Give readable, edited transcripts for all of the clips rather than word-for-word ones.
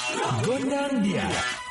Gondang dia.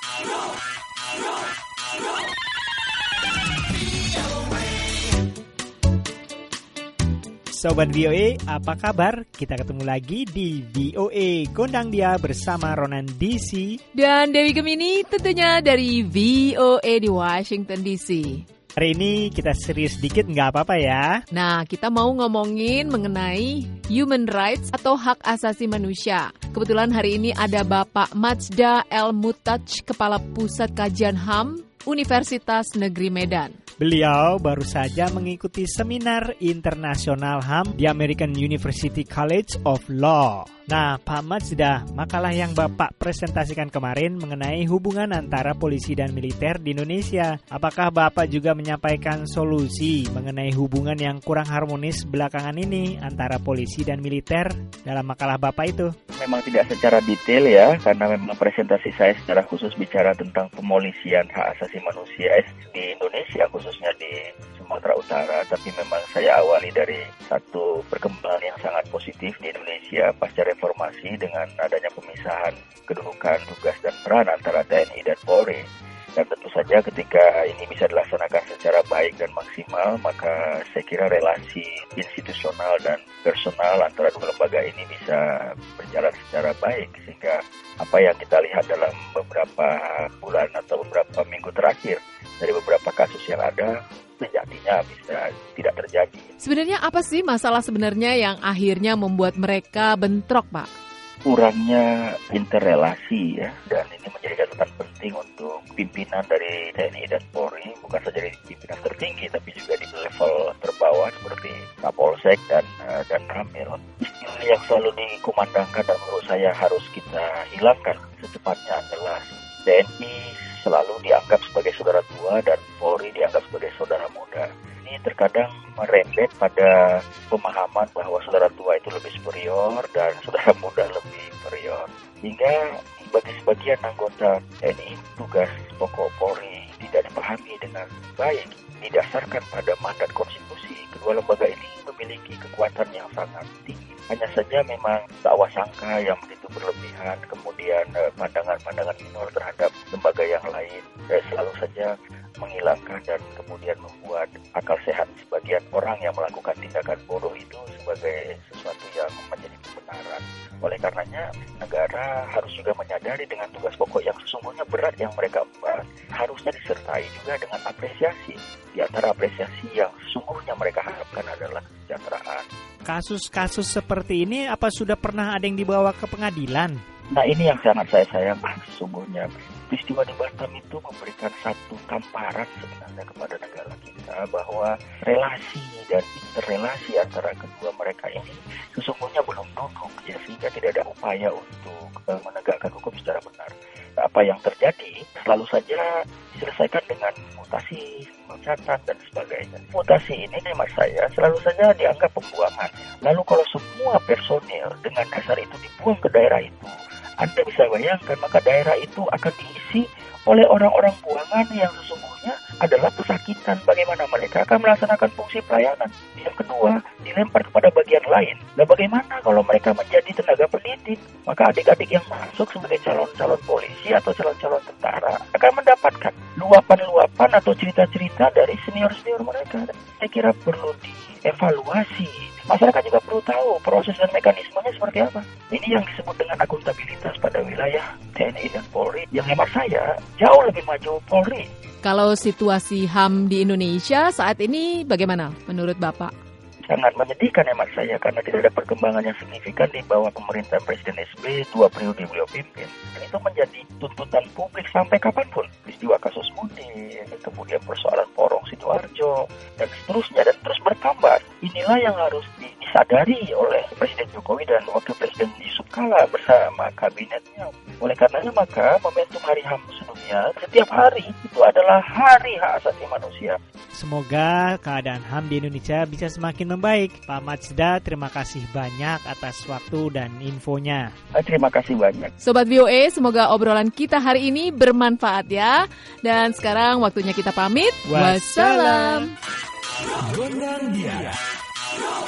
Sobat VOA, apa kabar? Kita ketemu lagi di VOA Gondang Dia bersama Ronan DC dan Dewi Gemini, tentunya dari VOA di Washington DC. Hari ini kita serius dikit, nggak apa-apa ya? Nah, kita mau ngomongin mengenai human rights atau hak asasi manusia. Kebetulan hari ini ada Bapak Majda El Mutaj, Kepala Pusat Kajian HAM Universitas Negeri Medan. Beliau baru saja mengikuti seminar internasional HAM di American University College of Law. Nah, Pak Majda, makalah yang Bapak presentasikan kemarin mengenai hubungan antara polisi dan militer di Indonesia. Apakah Bapak juga menyampaikan solusi mengenai hubungan yang kurang harmonis belakangan ini antara polisi dan militer dalam makalah Bapak itu? Memang tidak secara detail ya, karena memang presentasi saya secara khusus bicara tentang pemolisian hak asasi manusia di Indonesia, khususnya di Sumatera Utara. Tapi memang saya awali dari satu perkembangan yang sangat positif di Indonesia pasca reformasi dengan adanya pemisahan kedudukan, tugas dan peran antara TNI dan Polri. Dan tentu saja ketika ini bisa dilaksanakan secara baik dan maksimal, maka saya kira relasi institusional dan personal antara dua lembaga ini bisa berjalan secara baik. Sehingga apa yang kita lihat dalam beberapa bulan atau beberapa minggu terakhir dari beberapa kasus yang ada, sejatinya bisa tidak terjadi. Sebenarnya apa sih masalah sebenarnya yang akhirnya membuat mereka bentrok, Pak? Kurangnya interrelasi ya, dan ini menjadi catatan penting untuk pimpinan dari TNI dan Polri, bukan saja di pimpinan tertinggi tapi juga di level terbawah seperti Kapolsek dan Ramil. Istilah yang selalu dikumandangkan dan menurut saya harus kita hilangkan secepatnya adalah TNI selalu dianggap sebagai saudara tua dan Polri dianggap sebagai saudara muda. Ini terkadang merembet pada pemahaman bahwa saudara tua itu lebih superior dan saudara muda lebih inferior. Hingga bagi sebagian anggota TNI, tugas pokok Polri tidak dipahami dengan baik. Didasarkan pada mandat konstitusi, kedua lembaga ini memiliki kekuatan yang sangat tinggi. Hanya saja memang dakwah sangka yang begitu berlebihan, kemudian pandangan-pandangan minor terhadap lembaga yang lain selalu saja menghilangkan dan kemudian membuat akal sehat sebagian orang yang melakukan tindakan bodoh itu sebagai sesuatu yang menjadi kebenaran. Oleh karenanya, negara harus juga menyadari dengan tugas pokok yang sesungguhnya berat yang mereka emban, harusnya disertai juga dengan apresiasi. Di antara apresiasi yang sesungguhnya mereka harapkan adalah kesejahteraan. Kasus-kasus seperti ini apa sudah pernah ada yang dibawa ke pengadilan? Nah, ini yang sangat saya sayangkan sesungguhnya. Peristiwa di Batam itu memberikan satu tamparan sebenarnya kepada negara kita bahwa relasi dan interrelasi antara kedua mereka ini sesungguhnya belum duduk ya, sehingga tidak ada upaya untuk menegakkan hukum secara benar. Nah, apa yang terjadi selalu saja diselesaikan dengan mutasi, mencatat dan sebagainya. Mutasi ini hemat saya selalu saja dianggap pembuangan. Lalu kalau semua personil dengan dasar itu dibuang ke daerah itu, Anda bisa bayangkan maka daerah itu akan diisi oleh orang-orang buangan yang sesungguhnya adalah pesakitan. Bagaimana mereka akan melaksanakan fungsi pelayanan? Yang kedua, dilempar kepada bagian lain. Nah, bagaimana kalau mereka menjadi tenaga pendidik? Maka adik-adik yang masuk sebagai calon-calon polisi atau calon-calon tentara akan mendapatkan luapan-luapan atau cerita-cerita dari senior-senior mereka. Saya kira perlu dievaluasi. Masyarakat juga perlu tahu proses dan mekanismenya seperti apa. Ini yang disebut dengan akuntabilitas pada wilayah TNI dan Polri, yang hemat saya jauh lebih maju Polri. Kalau situasi HAM di Indonesia saat ini bagaimana menurut Bapak? Sangat menyedihkan hemat saya karena tidak ada perkembangan yang signifikan di bawah pemerintahan Presiden SBY 2 periode beliau pimpin. Dan itu menjadi tuntutan publik sampai kapanpun. Peristiwa kasus Munir, kemudian persoalan Porong Sidoarjo, dan seterusnya, dan terus bertambah. Inilah yang harus disadari oleh Presiden Jokowi dan Wakil Presiden Yusuf Kala bersama kabinetnya. Oleh karenanya maka momentum Hari HAM sedunia setiap hari itu adalah Hari Hak Asasi Manusia. Semoga keadaan HAM di Indonesia bisa semakin membaik. Pak Majda, terima kasih banyak atas waktu dan infonya. Terima kasih banyak. Sobat VOA, semoga obrolan kita hari ini bermanfaat ya. Dan sekarang waktunya kita pamit. Wassalam. Gondang dia.